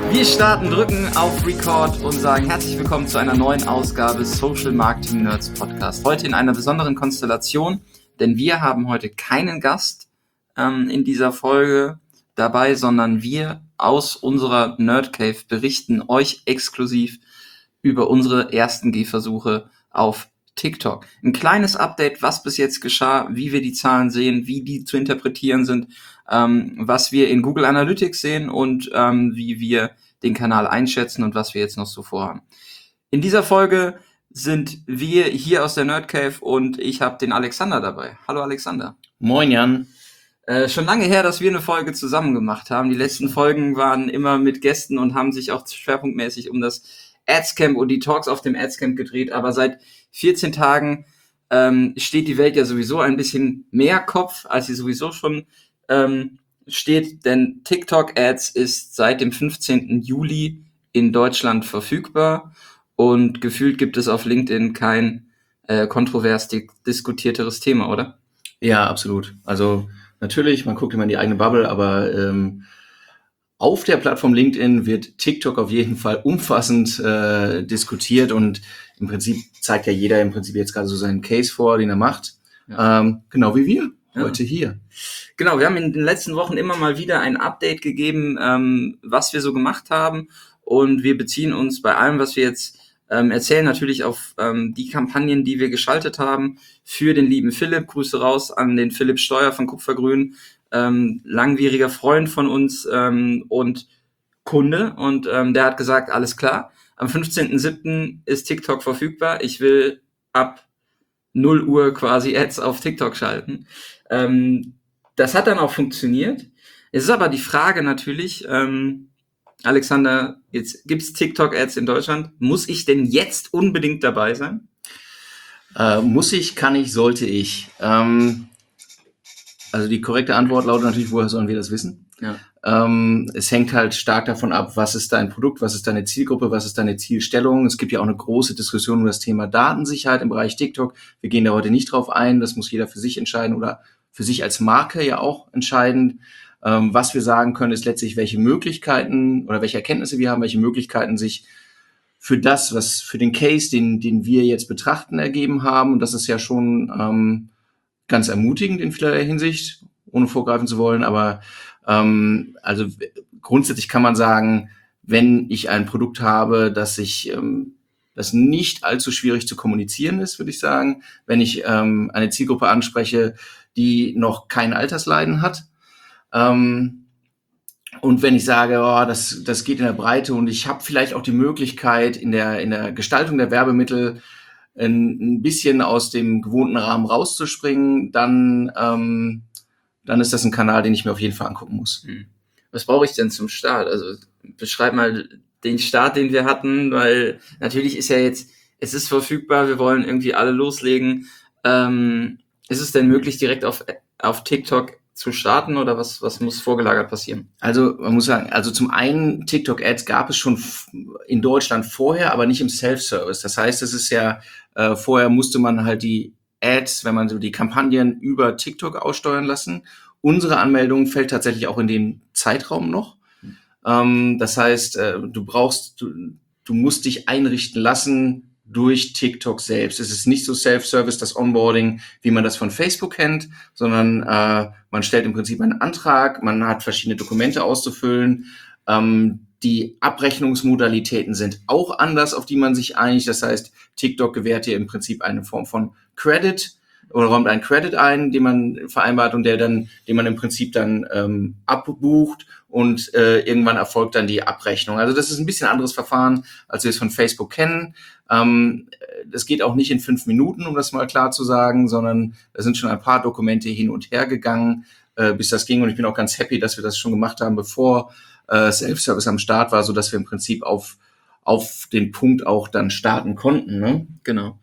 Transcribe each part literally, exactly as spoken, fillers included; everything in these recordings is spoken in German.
Wir starten, drücken auf Record und sagen herzlich willkommen zu einer neuen Ausgabe Social Marketing Nerds Podcast. Heute in einer besonderen Konstellation, denn wir haben heute keinen Gast ähm, in dieser Folge dabei, sondern wir aus unserer Nerd Cave berichten euch exklusiv über unsere ersten Gehversuche auf TikTok. Ein kleines Update, was bis jetzt geschah, wie wir die Zahlen sehen, wie die zu interpretieren sind, ähm, was wir in Google Analytics sehen und ähm, wie wir den Kanal einschätzen und was wir jetzt noch so vorhaben. In dieser Folge sind wir hier aus der Nerd Cave und ich habe den Alexander dabei. Hallo Alexander. Moin Jan. Äh, schon lange her, dass wir eine Folge zusammen gemacht haben. Die letzten Folgen waren immer mit Gästen und haben sich auch schwerpunktmäßig um das Adscamp und die Talks auf dem Adscamp gedreht. Aber seit vierzehn Tagen ähm, steht die Welt ja sowieso ein bisschen mehr Kopf, als sie sowieso schon ähm, steht. Denn TikTok Ads ist seit dem fünfzehnten Juli in Deutschland verfügbar. Und gefühlt gibt es auf LinkedIn kein äh, kontrovers di- diskutierteres Thema, oder? Ja, absolut. Also natürlich, man guckt immer in die eigene Bubble, aber ähm, auf der Plattform LinkedIn wird TikTok auf jeden Fall umfassend äh, diskutiert und im Prinzip zeigt ja jeder im Prinzip jetzt gerade so seinen Case vor, den er macht. Ja. Ähm, genau wie wir Ja. heute hier. Genau, wir haben in den letzten Wochen immer mal wieder ein Update gegeben, ähm, was wir so gemacht haben, und wir beziehen uns bei allem, was wir jetzt ähm, erzählen, natürlich auf ähm, die Kampagnen, die wir geschaltet haben für den lieben Philipp. Grüße raus an den Philipp Steuer von Kupfergrün, ähm, langwieriger Freund von uns ähm, und Kunde, und ähm, der hat gesagt, alles klar, am fünfzehnten siebten ist TikTok verfügbar, ich will ab null Uhr quasi Ads auf TikTok schalten. Ähm, das hat dann auch funktioniert. Es ist aber die Frage natürlich, ähm, Alexander, jetzt gibt's TikTok-Ads in Deutschland. Muss ich denn jetzt unbedingt dabei sein? Äh, muss ich, kann ich, sollte ich. Ähm, also die korrekte Antwort lautet natürlich, woher sollen wir das wissen? Ja. Ähm, es hängt halt stark davon ab, was ist dein Produkt, was ist deine Zielgruppe, was ist deine Zielstellung. Es gibt ja auch eine große Diskussion um das Thema Datensicherheit im Bereich TikTok. Wir gehen da heute nicht drauf ein, das muss jeder für sich entscheiden oder für sich als Marke ja auch entscheiden. Ähm, was wir sagen können, ist letztlich, welche Möglichkeiten oder welche Erkenntnisse wir haben, welche Möglichkeiten sich für das, was für den Case, den, den wir jetzt betrachten, ergeben haben. Und das ist ja schon ähm, ganz ermutigend in vielerlei Hinsicht, ohne vorgreifen zu wollen. Aber ähm, also grundsätzlich kann man sagen, wenn ich ein Produkt habe, das ich ähm, das nicht allzu schwierig zu kommunizieren ist, würde ich sagen, wenn ich ähm, eine Zielgruppe anspreche, die noch kein Altersleiden hat, ähm, und wenn ich sage, oh, das, das geht in der Breite und ich habe vielleicht auch die Möglichkeit, in der, in der Gestaltung der Werbemittel ein, ein bisschen aus dem gewohnten Rahmen rauszuspringen, dann, ähm, dann ist das ein Kanal, den ich mir auf jeden Fall angucken muss. Was brauche ich denn zum Start? Also beschreib mal den Start, den wir hatten, weil natürlich ist ja jetzt, es ist verfügbar, wir wollen irgendwie alle loslegen. Ähm, ist es denn möglich, direkt auf, auf TikTok zu starten, oder was, was muss vorgelagert passieren? Also man muss sagen, also zum einen, TikTok-Ads gab es schon in Deutschland vorher, aber nicht im Self-Service. Das heißt, es ist ja, äh, vorher musste man halt die Ads, wenn man so die Kampagnen über TikTok aussteuern lassen. Unsere Anmeldung fällt tatsächlich auch in den Zeitraum noch. Ähm, das heißt, äh, du brauchst, du, du musst dich einrichten lassen durch TikTok selbst. Es ist nicht so Self-Service, das Onboarding, wie man das von Facebook kennt, sondern äh, man stellt im Prinzip einen Antrag, man hat verschiedene Dokumente auszufüllen. Ähm, die Abrechnungsmodalitäten sind auch anders, auf die man sich einigt. Das heißt, TikTok gewährt dir im Prinzip eine Form von Credit oder räumt einen Credit ein, den man vereinbart und der dann, den man im Prinzip dann ähm, abbucht, und äh, irgendwann erfolgt dann die Abrechnung. Also das ist ein bisschen anderes Verfahren, als wir es von Facebook kennen. Ähm, das geht auch nicht in fünf Minuten, um das mal klar zu sagen, sondern da sind schon ein paar Dokumente hin und her gegangen, äh, bis das ging. Und ich bin auch ganz happy, dass wir das schon gemacht haben, bevor äh, Self-Service am Start war, so dass wir im Prinzip auf auf den Punkt auch dann starten konnten. Ne? Genau.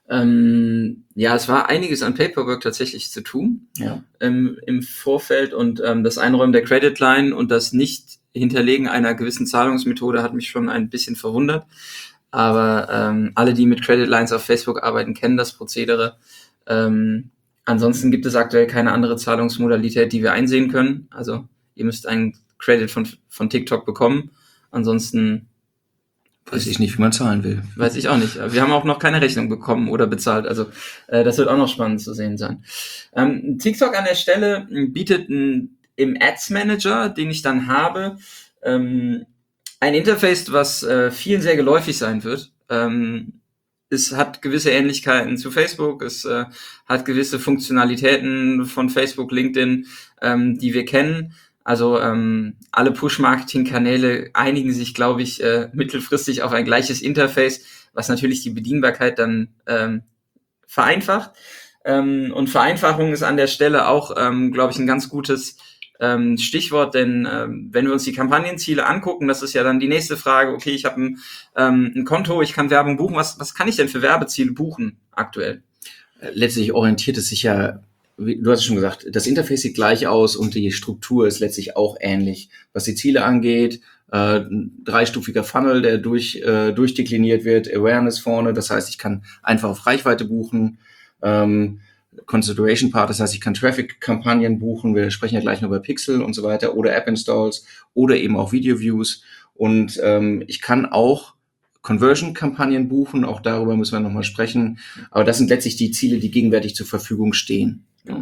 Ähm, ja, es war einiges an Paperwork tatsächlich zu tun, ja. ähm, im Vorfeld, und ähm, das Einräumen der Credit Line und das Nicht-Hinterlegen einer gewissen Zahlungsmethode hat mich schon ein bisschen verwundert. Aber ähm, alle, die mit Credit Lines auf Facebook arbeiten, kennen das Prozedere. Ähm, ansonsten gibt es aktuell keine andere Zahlungsmodalität, die wir einsehen können. Also ihr müsst einen Credit von, von TikTok bekommen, Ansonsten weiß ich nicht, wie man zahlen will. Weiß ich auch nicht. Wir haben auch noch keine Rechnung bekommen oder bezahlt. Also äh, das wird auch noch spannend zu sehen sein. Ähm, TikTok an der Stelle bietet ein, im Ads Manager, den ich dann habe, ähm, ein Interface, was äh, vielen sehr geläufig sein wird. Ähm, es hat gewisse Ähnlichkeiten zu Facebook. Es äh, hat gewisse Funktionalitäten von Facebook, LinkedIn, ähm, die wir kennen. Also ähm, alle Push-Marketing-Kanäle einigen sich, glaube ich, äh, mittelfristig auf ein gleiches Interface, was natürlich die Bedienbarkeit dann ähm, vereinfacht. Ähm, und Vereinfachung ist an der Stelle auch, ähm, glaube ich, ein ganz gutes ähm, Stichwort, denn ähm, wenn wir uns die Kampagnenziele angucken, das ist ja dann die nächste Frage, okay, ich habe ein, ähm, ein Konto, ich kann Werbung buchen, was, was kann ich denn für Werbeziele buchen aktuell? Letztlich orientiert es sich ja, wie du hast es schon gesagt, das Interface sieht gleich aus und die Struktur ist letztlich auch ähnlich. Was die Ziele angeht, äh, ein dreistufiger Funnel, der durch, äh, durchdekliniert wird, Awareness vorne, das heißt, ich kann einfach auf Reichweite buchen, ähm, Consideration Part, das heißt, ich kann Traffic-Kampagnen buchen, wir sprechen ja gleich noch über Pixel und so weiter, oder App-Installs oder eben auch Video-Views und ähm, ich kann auch Conversion-Kampagnen buchen, auch darüber müssen wir nochmal sprechen. Aber das sind letztlich die Ziele, die gegenwärtig zur Verfügung stehen. Ja.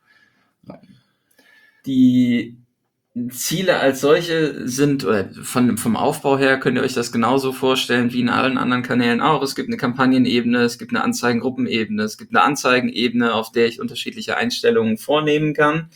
Die Ziele als solche sind, oder von, vom Aufbau her könnt ihr euch das genauso vorstellen wie in allen anderen Kanälen auch. Es gibt eine Kampagnenebene, es gibt eine Anzeigengruppenebene, es gibt eine Anzeigenebene, auf der ich unterschiedliche Einstellungen vornehmen kann.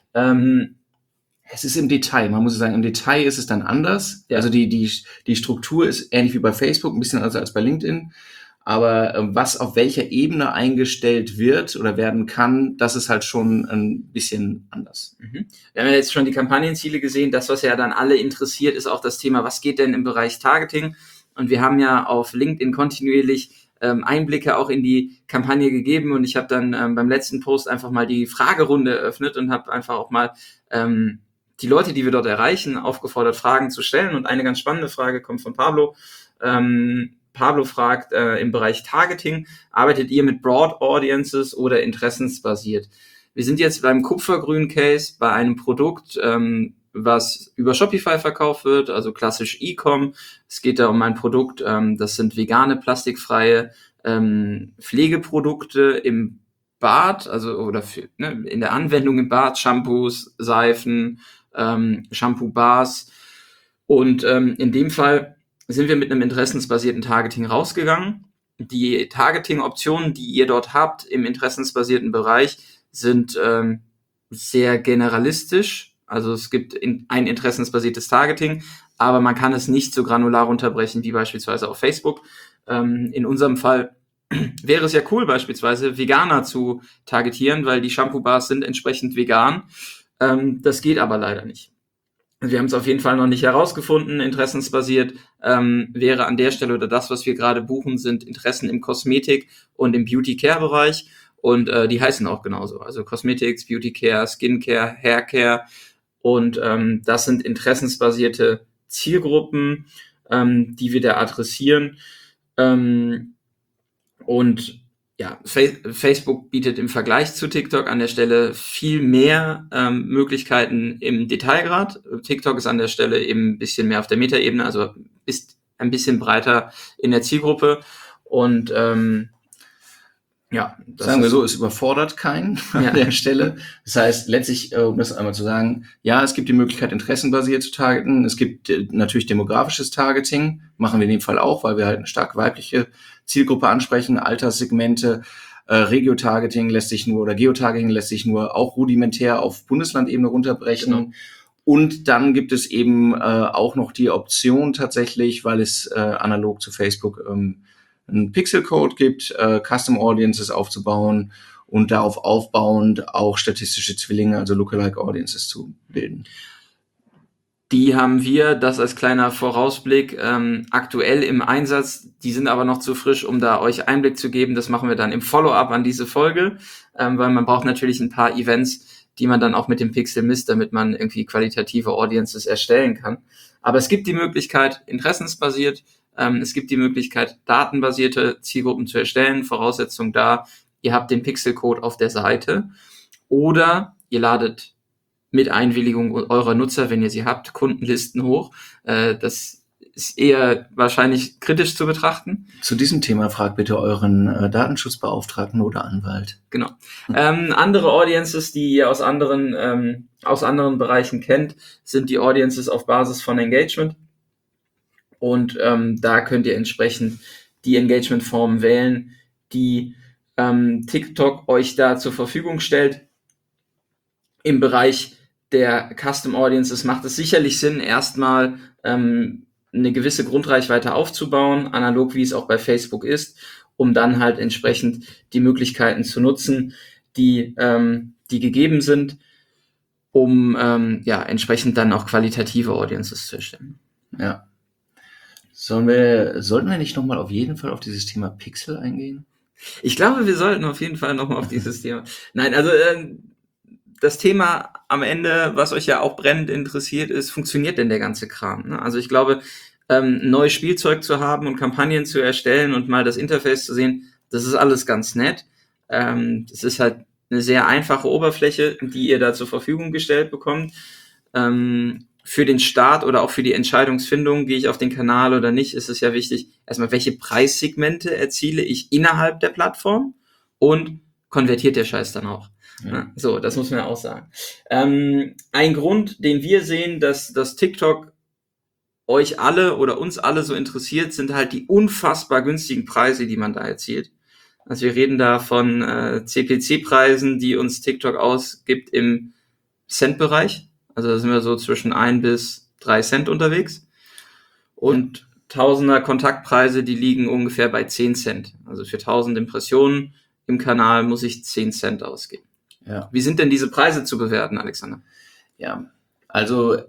Ähm, Es ist im Detail, man muss sagen, im Detail ist es dann anders. Ja. Also die, die, die Struktur ist ähnlich wie bei Facebook, ein bisschen anders als bei LinkedIn. Aber äh, was auf welcher Ebene eingestellt wird oder werden kann, das ist halt schon ein bisschen anders. Mhm. Wir haben ja jetzt schon die Kampagnenziele gesehen. Das, was ja dann alle interessiert, ist auch das Thema, was geht denn im Bereich Targeting? Und wir haben ja auf LinkedIn kontinuierlich ähm, Einblicke auch in die Kampagne gegeben. Und ich habe dann ähm, beim letzten Post einfach mal die Fragerunde eröffnet und habe einfach auch mal ähm, die Leute, die wir dort erreichen, aufgefordert, Fragen zu stellen. Und eine ganz spannende Frage kommt von Pablo. Ähm, Pablo fragt, äh, im Bereich Targeting, arbeitet ihr mit Broad Audiences oder interessensbasiert? Wir sind jetzt beim kupfergrün Case bei einem Produkt, ähm, was über Shopify verkauft wird, also klassisch E-Com. Es geht da um ein Produkt, ähm, das sind vegane, plastikfreie ähm, Pflegeprodukte im Bad, also oder für, ne, in der Anwendung im Bad, Shampoos, Seifen, ähm, Shampoo-Bars. Und ähm, in dem Fall sind wir mit einem interessensbasierten Targeting rausgegangen. Die Targeting-Optionen, die ihr dort habt im interessensbasierten Bereich, sind ähm, sehr generalistisch. Also es gibt in, ein interessensbasiertes Targeting, aber man kann es nicht so granular runterbrechen wie beispielsweise auf Facebook. Ähm, in unserem Fall wäre es ja cool, beispielsweise Veganer zu targetieren, weil die Shampoo-Bars sind entsprechend vegan. Ähm, das geht aber leider nicht. Wir haben es auf jeden Fall noch nicht herausgefunden. Interessensbasiert ähm, wäre an der Stelle oder das, was wir gerade buchen, sind Interessen im Kosmetik- und im Beauty-Care-Bereich. Und äh, die heißen auch genauso. Also Cosmetics, Beauty-Care, Skincare, Haircare. Und ähm, das sind interessensbasierte Zielgruppen, ähm, die wir da adressieren. Ähm, und ja, Facebook bietet im Vergleich zu TikTok an der Stelle viel mehr ähm, Möglichkeiten im Detailgrad. TikTok ist an der Stelle eben ein bisschen mehr auf der Metaebene, also ist ein bisschen breiter in der Zielgruppe. Und ähm, ja, das sagen wir so, es überfordert keinen an ja. der Stelle. Das heißt, letztlich, um das einmal zu sagen, ja, es gibt die Möglichkeit, interessenbasiert zu targeten. Es gibt natürlich demografisches Targeting, machen wir in dem Fall auch, weil wir halt eine stark weibliche Zielgruppe ansprechen, Alterssegmente. Äh, Regio-Targeting lässt sich nur, oder Geotargeting lässt sich nur auch rudimentär auf Bundeslandebene runterbrechen. Genau. Und dann gibt es eben äh, auch noch die Option tatsächlich, weil es äh, analog zu Facebook ähm, einen Pixel-Code gibt, äh, Custom Audiences aufzubauen und darauf aufbauend auch statistische Zwillinge, also Lookalike Audiences zu bilden. Die haben wir, das als kleiner Vorausblick, ähm, aktuell im Einsatz. Die sind aber noch zu frisch, um da euch Einblick zu geben. Das machen wir dann im Follow-up an diese Folge, ähm, weil man braucht natürlich ein paar Events, die man dann auch mit dem Pixel misst, damit man irgendwie qualitative Audiences erstellen kann. Aber es gibt die Möglichkeit, interessensbasiert, ähm, es gibt die Möglichkeit, datenbasierte Zielgruppen zu erstellen. Voraussetzung da, ihr habt den Pixelcode auf der Seite oder ihr ladet mit Einwilligung eurer Nutzer, wenn ihr sie habt, Kundenlisten hoch. Äh, das ist eher wahrscheinlich kritisch zu betrachten. Zu diesem Thema fragt bitte euren äh, Datenschutzbeauftragten oder Anwalt. Genau. Ähm, andere Audiences, die ihr aus anderen, ähm, aus anderen Bereichen kennt, sind die Audiences auf Basis von Engagement. Und ähm, da könnt ihr entsprechend die Engagement-Formen wählen, die ähm, TikTok euch da zur Verfügung stellt. Im Bereich der Custom Audiences macht es sicherlich Sinn, erstmal ähm, eine gewisse Grundreichweite aufzubauen, analog wie es auch bei Facebook ist, um dann halt entsprechend die Möglichkeiten zu nutzen, die, ähm, die gegeben sind, um ähm, ja, entsprechend dann auch qualitative Audiences zu erstellen. Ja. Sollen wir, sollten wir nicht nochmal auf jeden Fall auf dieses Thema Pixel eingehen? Ich glaube, wir sollten auf jeden Fall nochmal auf dieses Thema. Nein, also äh, das Thema am Ende, was euch ja auch brennend interessiert, ist, funktioniert denn der ganze Kram? Ne? Also ich glaube, ähm, neues Spielzeug zu haben und Kampagnen zu erstellen und mal das Interface zu sehen, das ist alles ganz nett. Ähm, das ist halt eine sehr einfache Oberfläche, die ihr da zur Verfügung gestellt bekommt. Ähm, für den Start oder auch für die Entscheidungsfindung, gehe ich auf den Kanal oder nicht, ist es ja wichtig, erstmal, welche Preissegmente erziele ich innerhalb der Plattform und konvertiert der Scheiß dann auch. Ja. So, das muss man ja auch sagen. Ähm, ein Grund, den wir sehen, dass, dass TikTok euch alle oder uns alle so interessiert, sind halt die unfassbar günstigen Preise, die man da erzielt. Also wir reden da von äh, C P C-Preisen, die uns TikTok ausgibt im Cent-Bereich. Also da sind wir so zwischen ein bis drei Cent unterwegs. Und ja. Tausender Kontaktpreise, die liegen ungefähr bei zehn Cent. Also für tausend Impressionen im Kanal muss ich zehn Cent ausgeben. Ja. Wie sind denn diese Preise zu bewerten, Alexander? Ja, also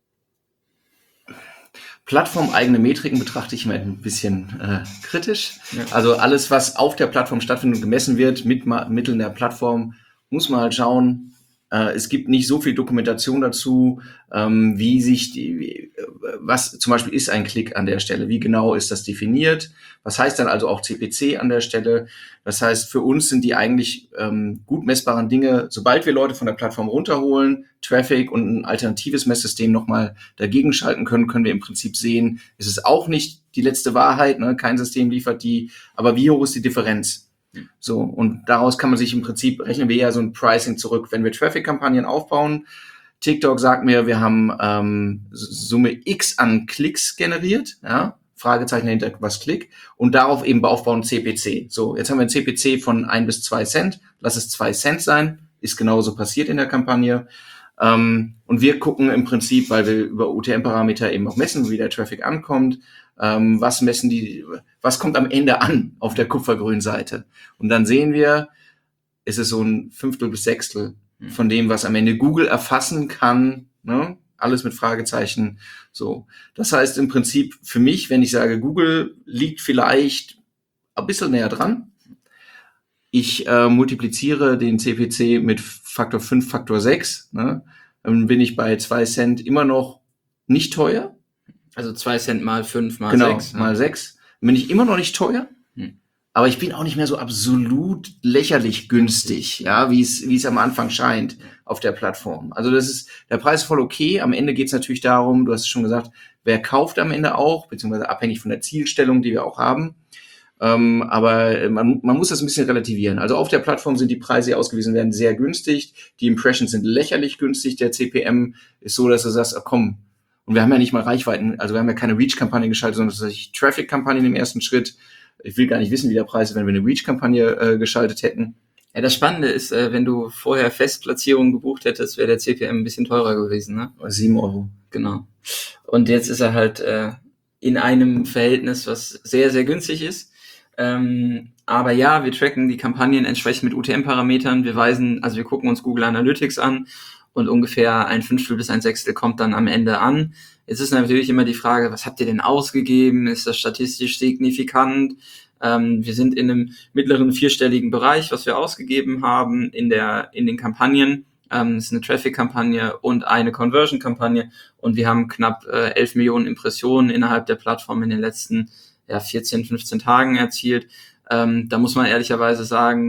plattformeigene Metriken betrachte ich immer ein bisschen äh, kritisch. Ja. Also alles, was auf der Plattform stattfindet und gemessen wird mit ma- Mitteln der Plattform, muss man halt schauen. Äh, es gibt nicht so viel Dokumentation dazu, ähm, wie sich die, wie, was zum Beispiel ist ein Klick an der Stelle, wie genau ist das definiert, was heißt dann also auch C P C an der Stelle. Das heißt, für uns sind die eigentlich ähm, gut messbaren Dinge, sobald wir Leute von der Plattform runterholen, Traffic und ein alternatives Messsystem nochmal dagegen schalten können, können wir im Prinzip sehen, es ist auch nicht die letzte Wahrheit, ne? Kein System liefert die, aber wie hoch ist die Differenz? So, und daraus kann man sich im Prinzip, rechnen wir ja so ein Pricing zurück. Wenn wir Traffic-Kampagnen aufbauen, TikTok sagt mir, wir haben ähm, Summe X an Klicks generiert, ja, Fragezeichen dahinter, was Klick, und darauf eben aufbauen C P C. So, jetzt haben wir ein C P C von ein bis zwei Cent, lass es zwei Cent sein, ist genauso passiert in der Kampagne. Ähm, und wir gucken im Prinzip, weil wir über U T M-Parameter eben auch messen, wie der Traffic ankommt, ähm, was messen die, was kommt am Ende an auf der kupfergrünen Seite. Und dann sehen wir, ist es so ein Fünftel bis Sechstel von dem, was am Ende Google erfassen kann, ne? Alles mit Fragezeichen. So, das heißt im Prinzip für mich, wenn ich sage, Google liegt vielleicht ein bisschen näher dran. Ich äh, multipliziere den C P C mit Faktor fünf, Faktor sechs, ne? Dann bin ich bei zwei Cent immer noch nicht teuer. Also zwei Cent mal fünf mal genau, sechs. Mal sechs. Dann bin ich immer noch nicht teuer. Hm. Aber ich bin auch nicht mehr so absolut lächerlich günstig, ja, wie es wie es am Anfang scheint auf der Plattform. Also das ist, der Preis ist voll okay. Am Ende geht es natürlich darum, du hast es schon gesagt, wer kauft am Ende auch, beziehungsweise abhängig von der Zielstellung, die wir auch haben. Ähm, aber man, man muss das ein bisschen relativieren. Also auf der Plattform sind die Preise, die ausgewiesen werden, sehr günstig. Die Impressions sind lächerlich günstig. Der C P M ist so, dass du sagst, ach komm, und wir haben ja nicht mal Reichweiten, also wir haben ja keine Reach-Kampagne geschaltet, sondern tatsächlich Traffic-Kampagnen im ersten Schritt. Ich will gar nicht wissen, wie der Preis ist, wenn wir eine Reach-Kampagne äh, geschaltet hätten. Ja, das Spannende ist, äh, wenn du vorher Festplatzierungen gebucht hättest, wäre der C P M ein bisschen teurer gewesen, ne? Sieben Euro. Genau. Und jetzt ist er halt äh, in einem Verhältnis, was sehr, sehr günstig ist. Ähm, aber ja, wir tracken die Kampagnen entsprechend mit U T M-Parametern. Wir weisen, also wir gucken uns Google Analytics an und ungefähr ein Fünftel bis ein Sechstel kommt dann am Ende an. Jetzt ist natürlich immer die Frage, was habt ihr denn ausgegeben? Ist das statistisch signifikant? Ähm, wir sind in einem mittleren vierstelligen Bereich, was wir ausgegeben haben in der in den Kampagnen. Ähm, es ist eine Traffic-Kampagne und eine Conversion-Kampagne und wir haben knapp äh, elf Millionen Impressionen innerhalb der Plattform in den letzten ja, vierzehn, fünfzehn Tagen erzielt. Ähm, da muss man ehrlicherweise sagen,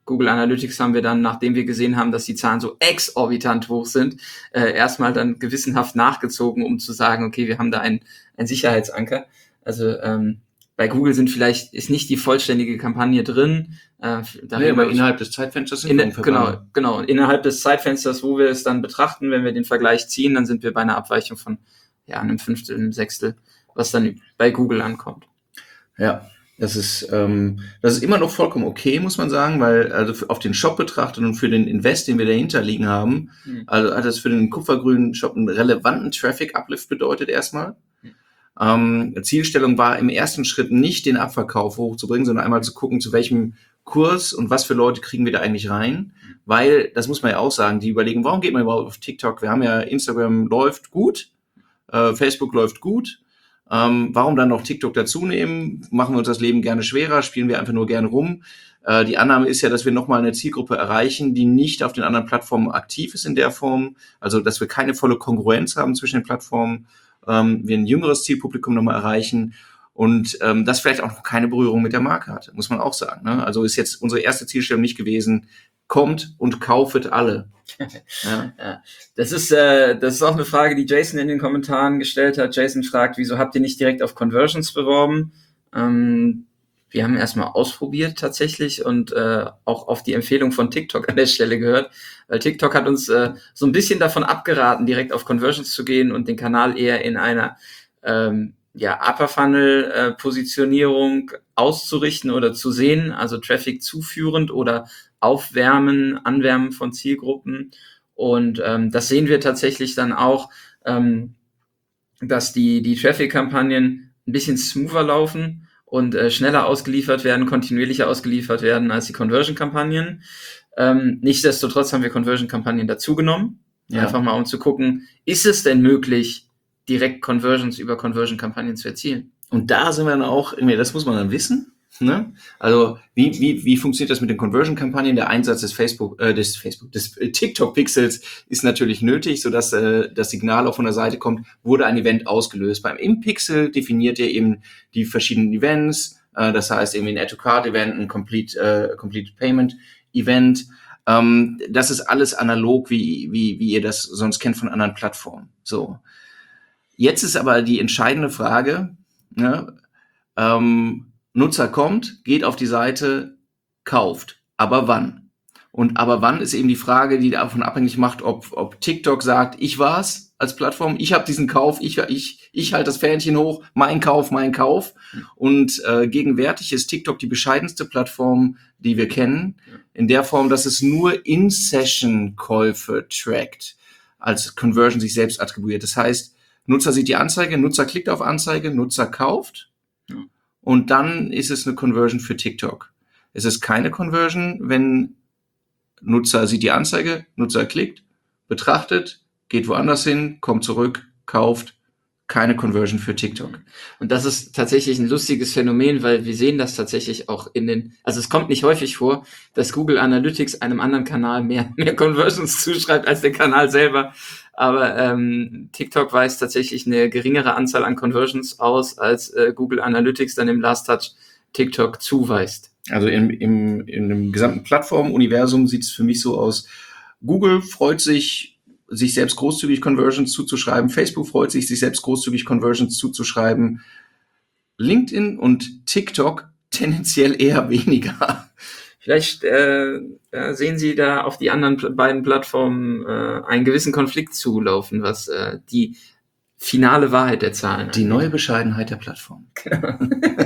Google Analytics haben wir dann, nachdem wir gesehen haben, dass die Zahlen so exorbitant hoch sind, äh, erstmal dann gewissenhaft nachgezogen, um zu sagen, okay, wir haben da einen, einen Sicherheitsanker. Also ähm, bei Google sind vielleicht, ist nicht die vollständige Kampagne drin. Äh, nee, aber innerhalb des Zeitfensters sind in, wir ungefähr genau, bei- genau. Innerhalb des Zeitfensters, wo wir es dann betrachten, wenn wir den Vergleich ziehen, dann sind wir bei einer Abweichung von ja, einem Fünftel, einem Sechstel, was dann bei Google ankommt. Ja, das ist, ähm, das ist immer noch vollkommen okay, muss man sagen, weil also für, auf den Shop betrachtet und für den Invest, den wir dahinter liegen haben, Mhm. also hat das für den kupfergrünen Shop einen relevanten Traffic-Uplift bedeutet erstmal. Mhm. Ähm, Zielstellung war im ersten Schritt nicht den Abverkauf hochzubringen, sondern einmal zu gucken, zu welchem Kurs und was für Leute kriegen wir da eigentlich rein, weil, das muss man ja auch sagen, die überlegen, warum geht man überhaupt auf TikTok? Wir haben ja, Instagram läuft gut, äh, Facebook läuft gut, ähm, warum dann noch TikTok dazu nehmen? Machen wir uns das Leben gerne schwerer, spielen wir einfach nur gerne rum. Äh, die Annahme ist ja, dass wir nochmal eine Zielgruppe erreichen, die nicht auf den anderen Plattformen aktiv ist in der Form, also dass wir keine volle Kongruenz haben zwischen den Plattformen, ähm, wir ein jüngeres Zielpublikum nochmal erreichen und ähm, das vielleicht auch noch keine Berührung mit der Marke hatte, muss man auch sagen. Ne? Also ist jetzt unsere erste Zielstellung nicht gewesen, kommt und kaufet alle. Ja. Ja. Das ist, äh, das ist auch eine Frage, die Jason in den Kommentaren gestellt hat. Jason fragt, wieso habt ihr nicht direkt auf Conversions beworben? Ähm, wir haben erstmal ausprobiert tatsächlich und äh, auch auf die Empfehlung von TikTok an der Stelle gehört, weil TikTok hat uns äh, so ein bisschen davon abgeraten, direkt auf Conversions zu gehen und den Kanal eher in einer ähm, ja, Upper-Funnel-Positionierung auszurichten oder zu sehen, also Traffic zuführend oder Aufwärmen, Anwärmen von Zielgruppen. Und ähm, das sehen wir tatsächlich dann auch, ähm, dass die, die Traffic-Kampagnen ein bisschen smoother laufen und äh, schneller ausgeliefert werden, kontinuierlicher ausgeliefert werden als die Conversion-Kampagnen. Ähm, nichtsdestotrotz haben wir Conversion-Kampagnen dazugenommen, ja. Einfach mal um zu gucken, ist es denn möglich, direkt Conversions über Conversion-Kampagnen zu erzielen? Und da sind wir dann auch, das muss man dann wissen. Ne? Also wie, wie, wie funktioniert das mit den Conversion-Kampagnen? Der Einsatz des Facebook, äh, des Facebook, des TikTok-Pixels ist natürlich nötig, sodass äh, das Signal auch von der Seite kommt, wurde ein Event ausgelöst. Beim Im-Pixel definiert ihr eben die verschiedenen Events, äh, das heißt irgendwie ein Add-to-Card-Event, ein Complete, äh, Complete Payment-Event. Ähm, das ist alles analog, wie, wie, wie ihr das sonst kennt von anderen Plattformen. So. Jetzt ist aber die entscheidende Frage, ne? ähm, Nutzer kommt, geht auf die Seite, kauft. Aber wann? Und aber wann ist eben die Frage, die davon abhängig macht, ob, ob TikTok sagt, ich war's als Plattform, ich habe diesen Kauf, ich, ich, ich halte das Fähnchen hoch, mein Kauf, mein Kauf. Und äh, gegenwärtig ist TikTok die bescheidenste Plattform, die wir kennen, in der Form, dass es nur In-Session-Käufe trackt, als Conversion sich selbst attribuiert. Das heißt, Nutzer sieht die Anzeige, Nutzer klickt auf Anzeige, Nutzer kauft. Ja. Und dann ist es eine Conversion für TikTok. Es ist keine Conversion, wenn Nutzer sieht die Anzeige, Nutzer klickt, betrachtet, geht woanders hin, kommt zurück, kauft. Keine Conversion für TikTok. Und das ist tatsächlich ein lustiges Phänomen, weil wir sehen das tatsächlich auch in den, also es kommt nicht häufig vor, dass Google Analytics einem anderen Kanal mehr, mehr Conversions zuschreibt als der Kanal selber. Aber ähm, TikTok weist tatsächlich eine geringere Anzahl an Conversions aus, als äh, Google Analytics dann im Last Touch TikTok zuweist. Also im, im, in dem gesamten Plattformuniversum sieht es für mich so aus, Google freut sich, sich selbst großzügig Conversions zuzuschreiben. Facebook freut sich, sich selbst großzügig Conversions zuzuschreiben. LinkedIn und TikTok tendenziell eher weniger. Vielleicht äh, sehen Sie da auf die anderen beiden Plattformen äh, einen gewissen Konflikt zulaufen, was äh, die finale Wahrheit der Zahlen Die neue Bescheidenheit der Plattform. Genau.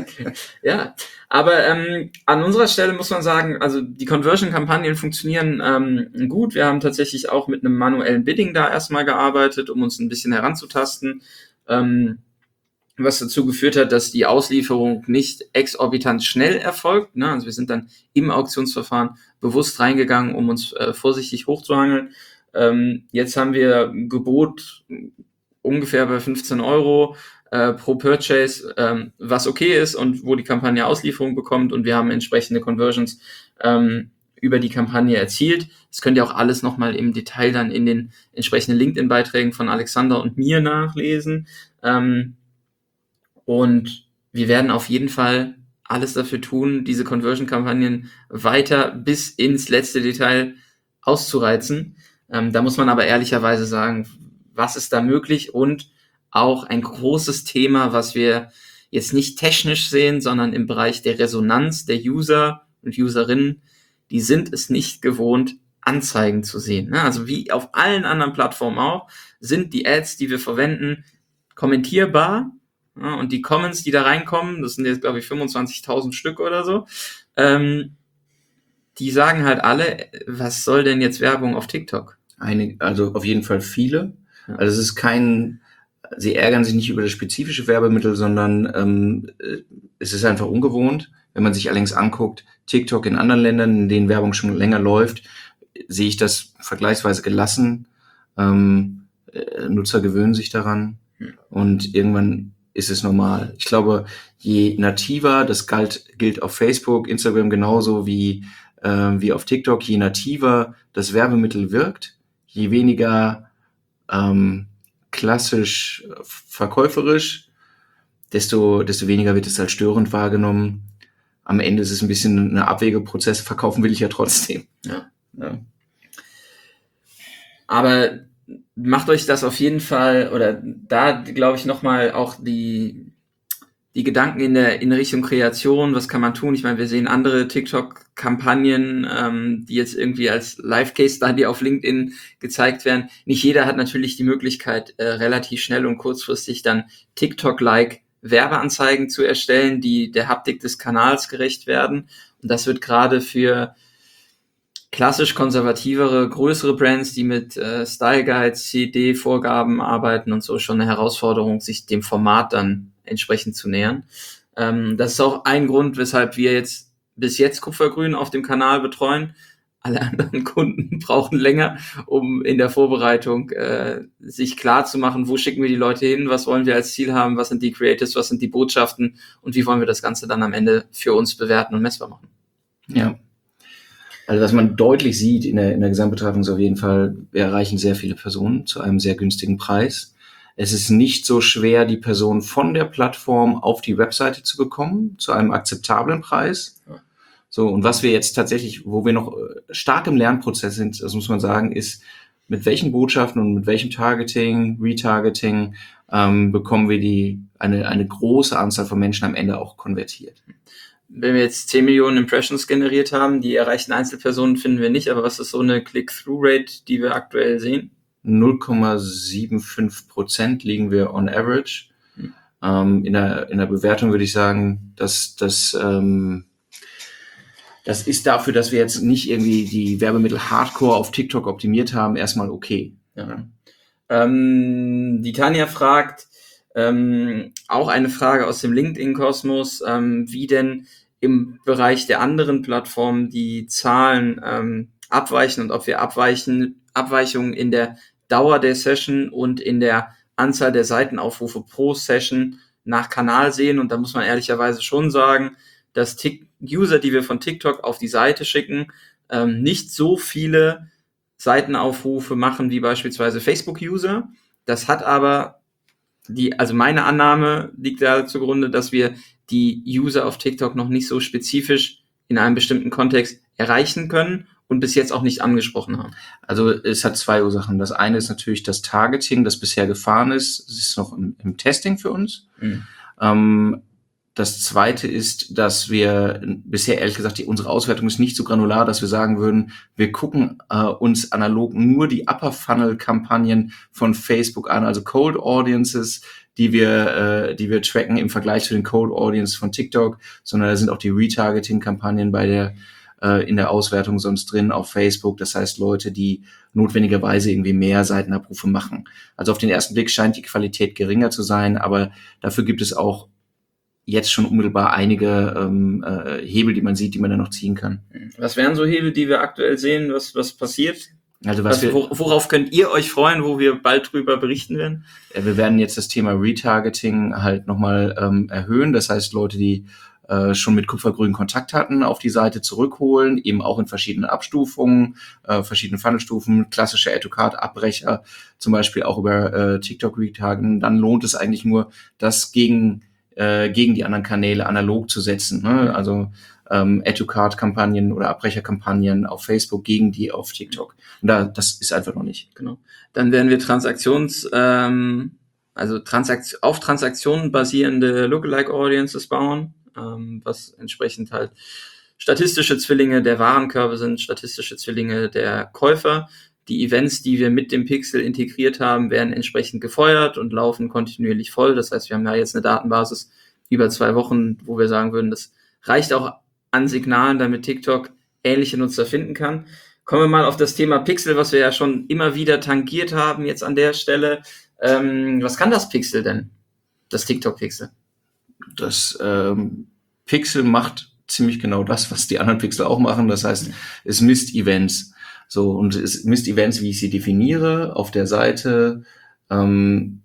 Ja, aber ähm, an unserer Stelle muss man sagen, also die Conversion-Kampagnen funktionieren ähm, gut. Wir haben tatsächlich auch mit einem manuellen Bidding da erstmal gearbeitet, um uns ein bisschen heranzutasten, ähm, was dazu geführt hat, dass die Auslieferung nicht exorbitant schnell erfolgt. Ne? Also wir sind dann im Auktionsverfahren bewusst reingegangen, um uns äh, vorsichtig hochzuhangeln. Ähm, jetzt haben wir ein Gebot ungefähr bei fünfzehn Euro äh, pro Purchase, ähm, was okay ist und wo die Kampagne Auslieferung bekommt, und wir haben entsprechende Conversions ähm, über die Kampagne erzielt. Das könnt ihr auch alles nochmal im Detail dann in den entsprechenden LinkedIn-Beiträgen von Alexander und mir nachlesen. Ähm, und wir werden auf jeden Fall alles dafür tun, diese Conversion-Kampagnen weiter bis ins letzte Detail auszureizen. Ähm, da muss man aber ehrlicherweise sagen, was ist da möglich, und auch ein großes Thema, was wir jetzt nicht technisch sehen, sondern im Bereich der Resonanz der User und Userinnen, die sind es nicht gewohnt, Anzeigen zu sehen. Also wie auf allen anderen Plattformen auch, sind die Ads, die wir verwenden, kommentierbar. Und die Comments, die da reinkommen, das sind jetzt, glaube ich, fünfundzwanzigtausend Stück oder so, ähm, die sagen halt alle, was soll denn jetzt Werbung auf TikTok? Eine, also auf jeden Fall viele. Ja. Also es ist kein, sie ärgern sich nicht über das spezifische Werbemittel, sondern ähm, es ist einfach ungewohnt. Wenn man sich allerdings anguckt, TikTok in anderen Ländern, in denen Werbung schon länger läuft, sehe ich das vergleichsweise gelassen. Ähm, Nutzer gewöhnen sich daran hm. und irgendwann ist es normal. Ich glaube, je nativer, das galt, gilt auf Facebook, Instagram genauso wie, äh, wie auf TikTok, je nativer das Werbemittel wirkt, je weniger ähm, klassisch verkäuferisch, desto, desto weniger wird es als störend wahrgenommen. Am Ende ist es ein bisschen ein Abwägeprozess. Verkaufen will ich ja trotzdem. Ja. Ja. Aber macht euch das auf jeden Fall, oder da glaube ich nochmal auch die, die Gedanken in der in Richtung Kreation, was kann man tun? Ich meine, wir sehen andere TikTok-Kampagnen, ähm, die jetzt irgendwie als Live-Case-Study auf LinkedIn gezeigt werden. Nicht jeder hat natürlich die Möglichkeit, äh, relativ schnell und kurzfristig dann TikTok-like Werbeanzeigen zu erstellen, die der Haptik des Kanals gerecht werden. Und das wird gerade für klassisch konservativere, größere Brands, die mit äh, Style Guides, C D-Vorgaben arbeiten und so, schon eine Herausforderung, sich dem Format dann entsprechend zu nähern. Ähm, das ist auch ein Grund, weshalb wir jetzt bis jetzt Kupfergrün auf dem Kanal betreuen. Alle anderen Kunden brauchen länger, um in der Vorbereitung äh, sich klar zu machen, wo schicken wir die Leute hin, was wollen wir als Ziel haben, was sind die Creatives, was sind die Botschaften und wie wollen wir das Ganze dann am Ende für uns bewerten und messbar machen. Ja. Also was man deutlich sieht in der, in der Gesamtbetrachtung ist auf jeden Fall, wir erreichen sehr viele Personen zu einem sehr günstigen Preis. Es ist nicht so schwer, die Person von der Plattform auf die Webseite zu bekommen, zu einem akzeptablen Preis. So, und was wir jetzt tatsächlich, wo wir noch stark im Lernprozess sind, das muss man sagen, ist, mit welchen Botschaften und mit welchem Targeting, Retargeting ähm, bekommen wir die eine, eine große Anzahl von Menschen am Ende auch konvertiert. Wenn wir jetzt zehn Millionen Impressions generiert haben, die erreichten Einzelpersonen finden wir nicht, aber was ist so eine Click-Through-Rate, die wir aktuell sehen? null Komma fünfundsiebzig Prozent liegen wir on average. Hm. Ähm, in der, in der Bewertung würde ich sagen, dass das, ähm, das ist dafür, dass wir jetzt nicht irgendwie die Werbemittel hardcore auf TikTok optimiert haben, erstmal okay. Ja. Ähm, die Tanja fragt, ähm, auch eine Frage aus dem LinkedIn-Kosmos, ähm, wie denn im Bereich der anderen Plattformen die Zahlen ähm, abweichen und ob wir abweichen, Abweichungen in der Dauer der Session und in der Anzahl der Seitenaufrufe pro Session nach Kanal sehen. Und da muss man ehrlicherweise schon sagen, dass Tik- User, die wir von TikTok auf die Seite schicken, ähm, nicht so viele Seitenaufrufe machen wie beispielsweise Facebook-User. Das hat aber die, also meine Annahme liegt da zugrunde, dass wir die User auf TikTok noch nicht so spezifisch in einem bestimmten Kontext erreichen können und bis jetzt auch nicht angesprochen haben. Also es hat zwei Ursachen. Das eine ist natürlich das Targeting, das bisher gefahren ist. Es ist noch im, im Testing für uns. Mhm. Ähm, das zweite ist, dass wir bisher, ehrlich gesagt, die, unsere Auswertung ist nicht so granular, dass wir sagen würden, wir gucken äh, uns analog nur die Upper-Funnel-Kampagnen von Facebook an, also Cold Audiences, die wir, äh, die wir tracken im Vergleich zu den Cold Audiences von TikTok, sondern da sind auch die Retargeting-Kampagnen bei der äh, in der Auswertung sonst drin auf Facebook. Das heißt Leute, die notwendigerweise irgendwie mehr Seitenabrufe machen. Also auf den ersten Blick scheint die Qualität geringer zu sein, aber dafür gibt es auch jetzt schon unmittelbar einige ähm, äh, Hebel, die man sieht, die man dann noch ziehen kann. Was wären so Hebel, die wir aktuell sehen? Was, was passiert? Also was, was wir, worauf könnt ihr euch freuen, wo wir bald drüber berichten werden? Wir werden jetzt das Thema Retargeting halt nochmal ähm, erhöhen. Das heißt, Leute, die äh, schon mit Kupfergrün Kontakt hatten, auf die Seite zurückholen, eben auch in verschiedenen Abstufungen, äh, verschiedene Funnelstufen, klassische Add-to-Cart-Abbrecher, zum Beispiel auch über äh, TikTok retargeten. Dann lohnt es eigentlich nur, das gegen äh, gegen die anderen Kanäle analog zu setzen. Ne? Also ähm, Educard-Kampagnen oder Abbrecherkampagnen auf Facebook gegen die auf TikTok. Und da, das ist einfach noch nicht. Genau. Dann werden wir Transaktions, ähm, also Transakt auf Transaktionen basierende Lookalike Audiences bauen, ähm, was entsprechend halt statistische Zwillinge der Warenkörbe sind, statistische Zwillinge der Käufer. Die Events, die wir mit dem Pixel integriert haben, werden entsprechend gefeuert und laufen kontinuierlich voll. Das heißt, wir haben ja jetzt eine Datenbasis über zwei Wochen, wo wir sagen würden, das reicht auch an Signalen, damit TikTok ähnliche Nutzer finden kann. Kommen wir mal auf das Thema Pixel, was wir ja schon immer wieder tangiert haben jetzt an der Stelle. Ähm, was kann das Pixel denn? Das TikTok-Pixel? Das ähm, Pixel macht ziemlich genau das, was die anderen Pixel auch machen. Das heißt, es misst Events. So, und es misst Events, wie ich sie definiere, auf der Seite. Ähm,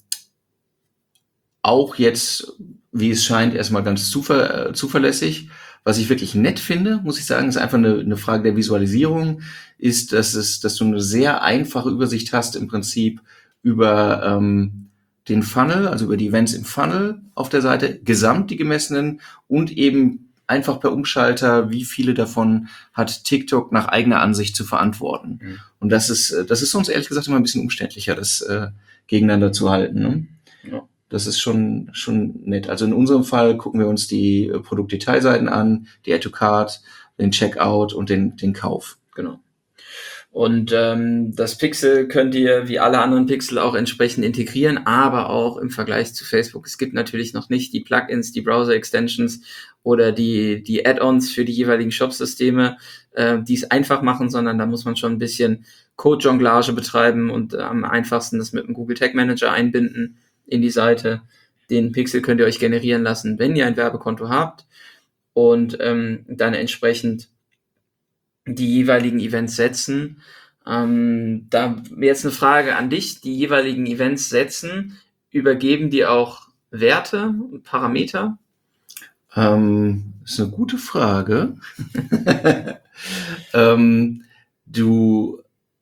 auch jetzt, wie es scheint, erstmal ganz zuver- äh, zuverlässig. Was ich wirklich nett finde, muss ich sagen, ist einfach eine, eine Frage der Visualisierung, ist, dass es, dass du eine sehr einfache Übersicht hast im Prinzip über ähm, den Funnel, also über die Events im Funnel auf der Seite, gesamt die gemessenen und eben einfach per Umschalter, wie viele davon hat TikTok nach eigener Ansicht zu verantworten. Mhm. Und das ist, das ist uns ehrlich gesagt immer ein bisschen umständlicher, das äh, gegeneinander zu halten. Ne? Ja. Das ist schon, schon nett. Also in unserem Fall gucken wir uns die äh, Produktdetailseiten an, die Add to Cart, den Checkout und den, den Kauf. Genau. Und ähm, das Pixel könnt ihr wie alle anderen Pixel auch entsprechend integrieren, aber auch im Vergleich zu Facebook. Es gibt natürlich noch nicht die Plugins, die Browser-Extensions oder die die Add-ons für die jeweiligen Shop-Systeme, äh, die es einfach machen, sondern da muss man schon ein bisschen Code-Jonglage betreiben und äh, am einfachsten das mit dem Google Tag Manager einbinden in die Seite. Den Pixel könnt ihr euch generieren lassen, wenn ihr ein Werbekonto habt und ähm, dann entsprechend die jeweiligen Events setzen. Ähm, da jetzt eine Frage an dich. Die jeweiligen Events setzen, übergeben die auch Werte und Parameter? Ähm, ist eine gute Frage. ähm, du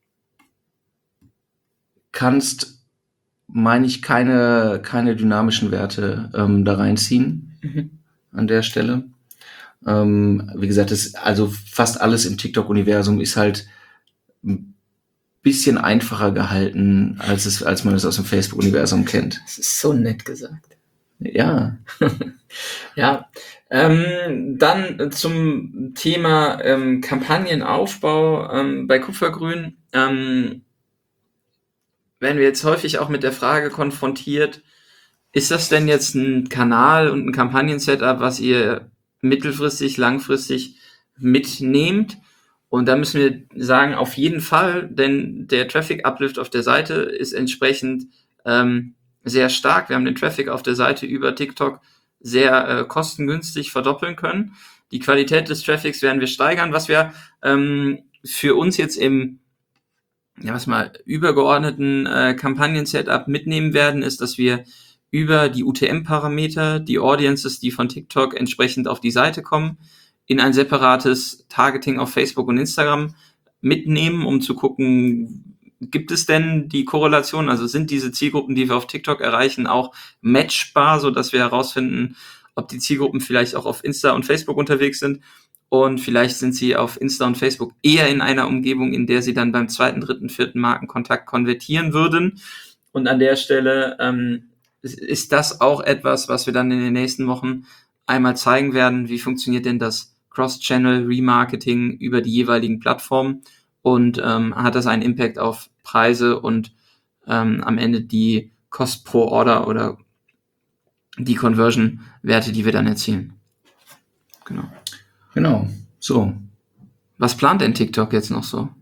kannst, meine ich, keine, keine dynamischen Werte ähm, da reinziehen mhm. an der Stelle. Ähm, wie gesagt, das, also fast alles im TikTok-Universum ist halt ein bisschen einfacher gehalten, als es, als man es aus dem Facebook-Universum kennt. Das ist so nett gesagt. Ja. ja. Ähm, dann zum Thema ähm, Kampagnenaufbau ähm, bei Kupfergrün. Ähm, werden wir jetzt häufig auch mit der Frage konfrontiert, ist das denn jetzt ein Kanal und ein Kampagnen-Setup, was ihr mittelfristig, langfristig mitnehmt? Und da müssen wir sagen, auf jeden Fall, denn der Traffic-Uplift auf der Seite ist entsprechend ähm, sehr stark. Wir haben den Traffic auf der Seite über TikTok sehr äh, kostengünstig verdoppeln können. Die Qualität des Traffics werden wir steigern. Was wir ähm, für uns jetzt im ja, was mal übergeordneten äh, Kampagnen-Setup mitnehmen werden, ist, dass wir über die U T M-Parameter, die Audiences, die von TikTok entsprechend auf die Seite kommen, in ein separates Targeting auf Facebook und Instagram mitnehmen, um zu gucken, gibt es denn die Korrelation, also sind diese Zielgruppen, die wir auf TikTok erreichen, auch matchbar, sodass wir herausfinden, ob die Zielgruppen vielleicht auch auf Insta und Facebook unterwegs sind und vielleicht sind sie auf Insta und Facebook eher in einer Umgebung, in der sie dann beim zweiten, dritten, vierten Markenkontakt konvertieren würden. Und an der Stelle ähm, ist das auch etwas, was wir dann in den nächsten Wochen einmal zeigen werden, wie funktioniert denn das Cross-Channel-Remarketing über die jeweiligen Plattformen und ähm, hat das einen Impact auf Preise und ähm, am Ende die Cost pro Order oder die Conversion-Werte, die wir dann erzielen. Genau. Genau, so. Was plant denn TikTok jetzt noch so?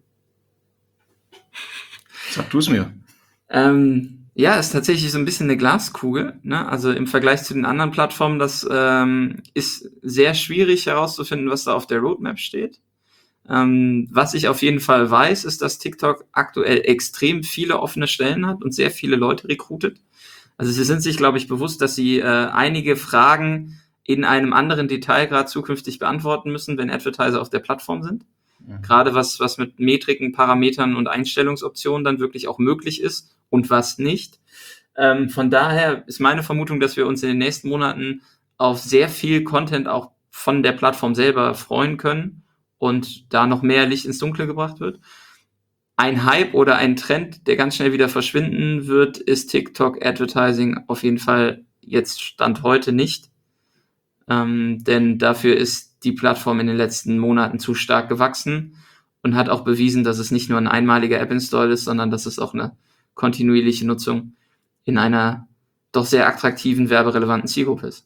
Sag du es mir. Ähm, ja, ist tatsächlich so ein bisschen eine Glaskugel, ne? Also im Vergleich zu den anderen Plattformen, das ähm, ist sehr schwierig herauszufinden, was da auf der Roadmap steht. Ähm, was ich auf jeden Fall weiß, ist, dass TikTok aktuell extrem viele offene Stellen hat und sehr viele Leute rekrutet. Also sie sind sich, glaube ich, bewusst, dass sie äh, einige Fragen in einem anderen Detailgrad zukünftig beantworten müssen, wenn Advertiser auf der Plattform sind. Mhm. Gerade was, was mit Metriken, Parametern und Einstellungsoptionen dann wirklich auch möglich ist und was nicht. Ähm, von daher ist meine Vermutung, dass wir uns in den nächsten Monaten auf sehr viel Content auch von der Plattform selber freuen können und da noch mehr Licht ins Dunkle gebracht wird. Ein Hype oder ein Trend, der ganz schnell wieder verschwinden wird, ist TikTok Advertising auf jeden Fall jetzt Stand heute nicht. Ähm, denn dafür ist die Plattform in den letzten Monaten zu stark gewachsen und hat auch bewiesen, dass es nicht nur ein einmaliger App-Install ist, sondern dass es auch eine kontinuierliche Nutzung in einer doch sehr attraktiven, werberelevanten Zielgruppe ist.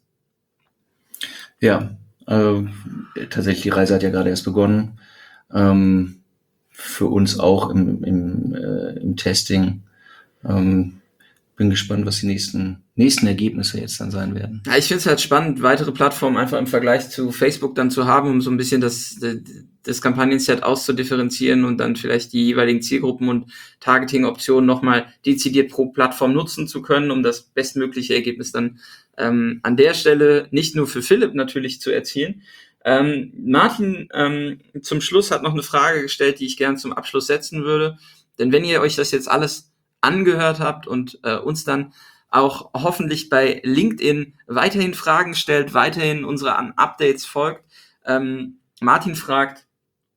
Ja, äh, tatsächlich, die Reise hat ja gerade erst begonnen. Ähm, für uns auch im, im, äh, im Testing. Ähm, bin gespannt, was die nächsten, nächsten Ergebnisse jetzt dann sein werden. Ja, ich finde es halt spannend, weitere Plattformen einfach im Vergleich zu Facebook dann zu haben, um so ein bisschen das, das Kampagnenset auszudifferenzieren und dann vielleicht die jeweiligen Zielgruppen und Targeting-Optionen nochmal dezidiert pro Plattform nutzen zu können, um das bestmögliche Ergebnis dann ähm, an der Stelle nicht nur für Philipp natürlich zu erzielen. Ähm, Martin ähm, zum Schluss hat noch eine Frage gestellt, die ich gerne zum Abschluss setzen würde. Denn wenn ihr euch das jetzt alles angehört habt und äh, uns dann auch hoffentlich bei LinkedIn weiterhin Fragen stellt, weiterhin unsere Updates folgt. Ähm, Martin fragt,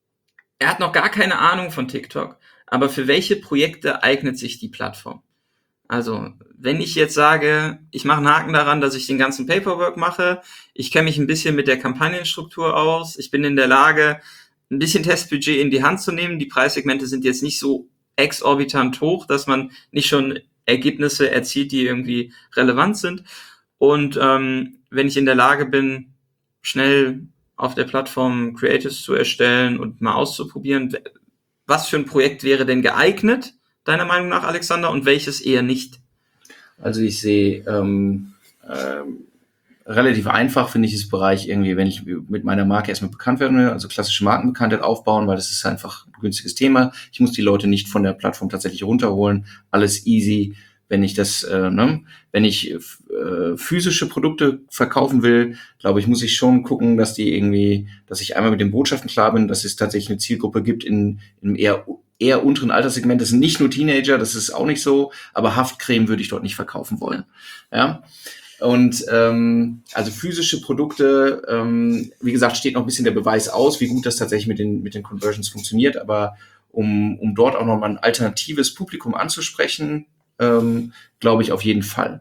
er hat noch gar keine Ahnung von TikTok, aber für welche Projekte eignet sich die Plattform? Also, wenn ich jetzt sage, ich mache einen Haken daran, dass ich den ganzen Paperwork mache, ich kenne mich ein bisschen mit der Kampagnenstruktur aus, ich bin in der Lage, ein bisschen Testbudget in die Hand zu nehmen, die Preissegmente sind jetzt nicht so exorbitant hoch, dass man nicht schon Ergebnisse erzielt, die irgendwie relevant sind. Und ähm, wenn ich in der Lage bin, schnell auf der Plattform Creatives zu erstellen und mal auszuprobieren, was für ein Projekt wäre denn geeignet, deiner Meinung nach, Alexander, und welches eher nicht? Also ich sehe ähm, ähm, relativ einfach, finde ich, das Bereich irgendwie, wenn ich mit meiner Marke erstmal bekannt werden will, also klassische Markenbekanntheit aufbauen, weil das ist einfach ein günstiges Thema. Ich muss die Leute nicht von der Plattform tatsächlich runterholen. Alles easy. Wenn ich das, äh, ne, wenn ich äh, physische Produkte verkaufen will, glaube ich, muss ich schon gucken, dass die irgendwie, dass ich einmal mit den Botschaften klar bin, dass es tatsächlich eine Zielgruppe gibt in, in eher eher unteren Alterssegment. Das sind nicht nur Teenager, das ist auch nicht so, aber Haftcreme würde ich dort nicht verkaufen wollen. Ja. Und ähm, also physische Produkte, ähm, wie gesagt, steht noch ein bisschen der Beweis aus, wie gut das tatsächlich mit den mit den Conversions funktioniert. Aber um um dort auch nochmal ein alternatives Publikum anzusprechen, ähm, glaube ich auf jeden Fall.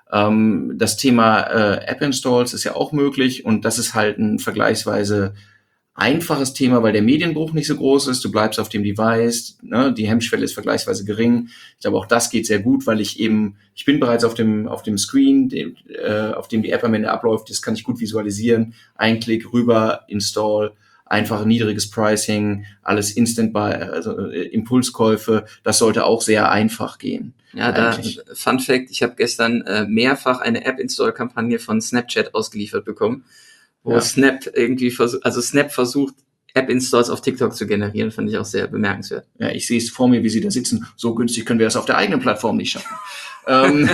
Ähm, das Thema äh, App-Installs ist ja auch möglich und das ist halt ein vergleichsweise einfaches Thema, weil der Medienbruch nicht so groß ist. Du bleibst auf dem Device, ne? Die Hemmschwelle ist vergleichsweise gering. Ich glaube, auch das geht sehr gut, weil ich eben, ich bin bereits auf dem auf dem Screen, dem, äh, auf dem die App am Ende abläuft. Das kann ich gut visualisieren. Ein Klick rüber, Install, einfach niedriges Pricing, alles Instant Buy, also äh, Impulskäufe. Das sollte auch sehr einfach gehen. Ja, da Fun Fact: Ich habe gestern äh, mehrfach eine App-Install-Kampagne von Snapchat ausgeliefert bekommen, wo ja. Snap irgendwie versucht, also Snap versucht, App-Installs auf TikTok zu generieren, fand ich auch sehr bemerkenswert. Ja, ich sehe es vor mir, wie sie da sitzen. So günstig können wir das auf der eigenen Plattform nicht schaffen. ähm,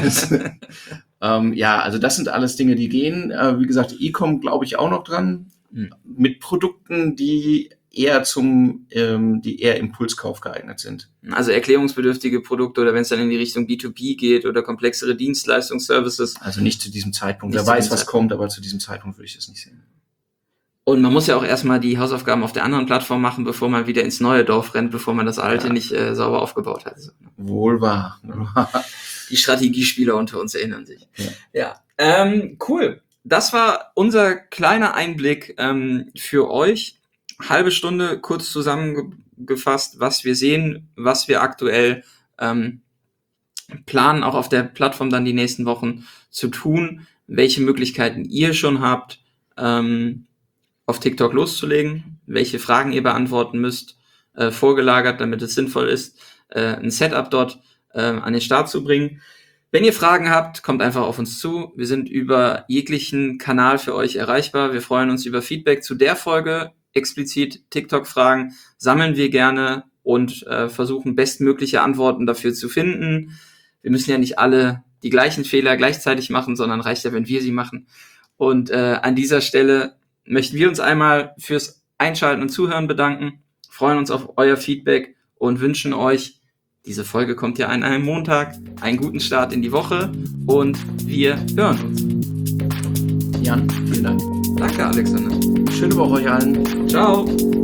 ähm, ja, also das sind alles Dinge, die gehen. Äh, wie gesagt, E-Com glaube ich auch noch dran. Mhm. Mit Produkten, die eher zum, ähm, die eher Impulskauf geeignet sind. Also erklärungsbedürftige Produkte oder wenn es dann in die Richtung B zwei B geht oder komplexere Dienstleistungsservices. Also nicht zu diesem Zeitpunkt. Wer weiß, was kommt, aber zu diesem Zeitpunkt würde ich das nicht sehen. Und man muss ja auch erstmal die Hausaufgaben auf der anderen Plattform machen, bevor man wieder ins neue Dorf rennt, bevor man das alte ja. nicht äh, sauber aufgebaut hat. Wohl wahr. Die Strategiespieler unter uns erinnern sich. Ja, ja. Ähm, cool. Das war unser kleiner Einblick ähm, für euch. Halbe Stunde kurz zusammengefasst, was wir sehen, was wir aktuell ähm, planen, auch auf der Plattform dann die nächsten Wochen zu tun, welche Möglichkeiten ihr schon habt, ähm, auf TikTok loszulegen, welche Fragen ihr beantworten müsst, äh, vorgelagert, damit es sinnvoll ist, äh, ein Setup dort äh, an den Start zu bringen. Wenn ihr Fragen habt, kommt einfach auf uns zu. Wir sind über jeglichen Kanal für euch erreichbar. Wir freuen uns über Feedback zu der Folge. Explizit TikTok-Fragen sammeln wir gerne und äh, versuchen bestmögliche Antworten dafür zu finden. Wir müssen ja nicht alle die gleichen Fehler gleichzeitig machen, sondern reicht ja, wenn wir sie machen. Und äh, an dieser Stelle möchten wir uns einmal fürs Einschalten und Zuhören bedanken, freuen uns auf euer Feedback und wünschen euch, diese Folge kommt ja an einem Montag, einen guten Start in die Woche und wir hören uns. Jan, vielen Dank. Danke, Alexander. Schöne Woche euch allen. Ciao.